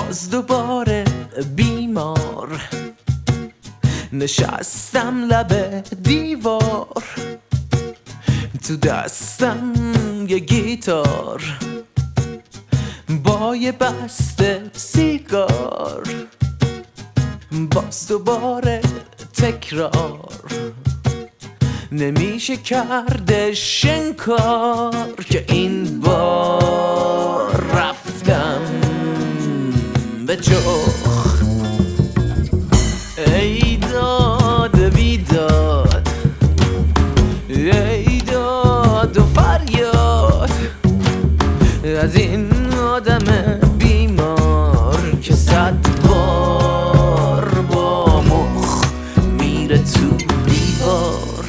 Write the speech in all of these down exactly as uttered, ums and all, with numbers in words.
باز دوباره بیمار نشستم لب دیوار، تو دستم یه گیتار با یه بسته سیگار. باز دوباره تکرار، نمیشه کردش انکار که این بار رفتم به جخ. ای داد بیداد، ای داد و فریاد از این آدم بیمار که صد بار با مخ میره تو دیوار.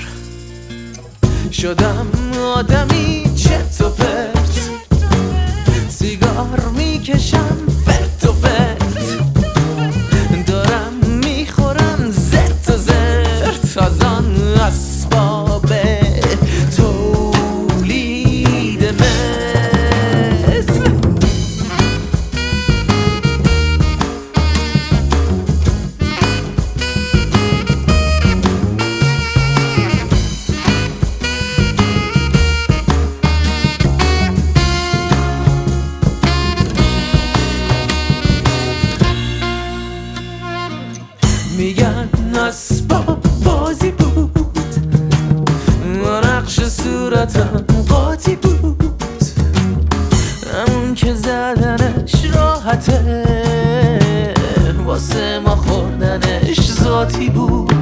شدم آدمی چرت و پرت، سیگار میکشم فرت و فرت، دارم میخورم زرت و زرت از آن اسباب تولید مثل. میگن اسباب بازی بود، نقش صورتم قاطی بود، همون که زدنش راحته واسه ما خوردنش ذاتی بود.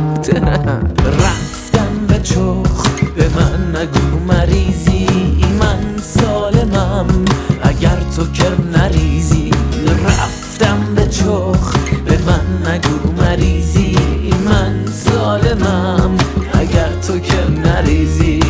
رفتم به چخ، به من نگو مریضی، من سالمم اگر تو که نریزی. رفتم به چخ، به من نگو مریضی، من سالمم اگر تو که نریزی.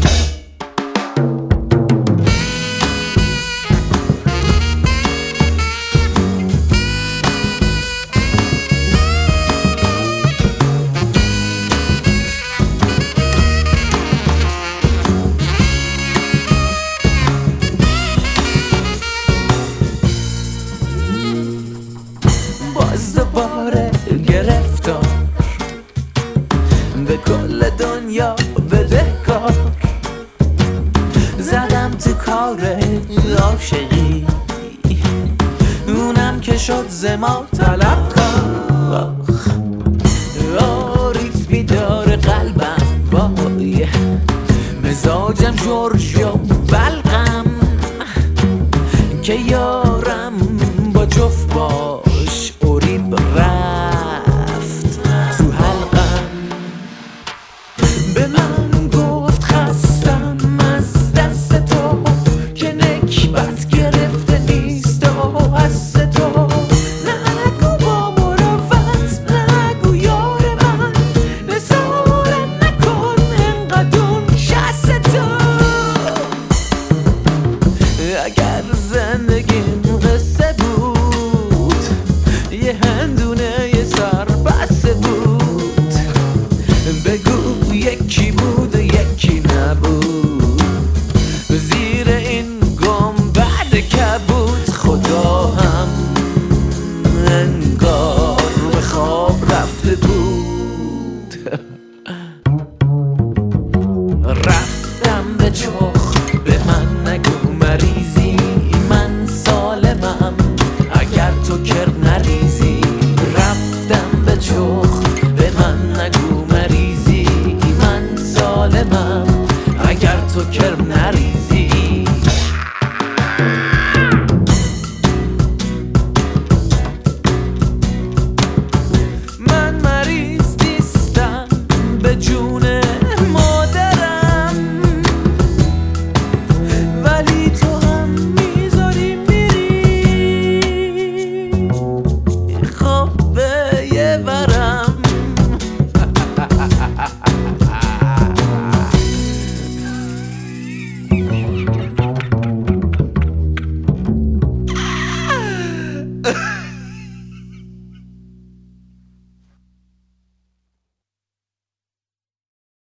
باز دوباره گرفتار، به کل دنیا بدهکار، زدم تو کار عاشقی، اونم که شد زما طلبکار. آریت بیدار قلبم وای، مزاجم جورج و بلغم که یارم با جفت باش اوریب رفت تو حلقم. به من گفت خستم از دست تو که نکبت گرفته نیست و از تو. نگو با مروت، نگو یار من، نثارم نکن انقدر اون شست تو. اگر زندگیم قصه بود، یه هندونه یه سر بسته بود، بگو یکی بود و یکی نبود، زیر این گنبد کبود. خدا هم انگار به خواب رفته بود.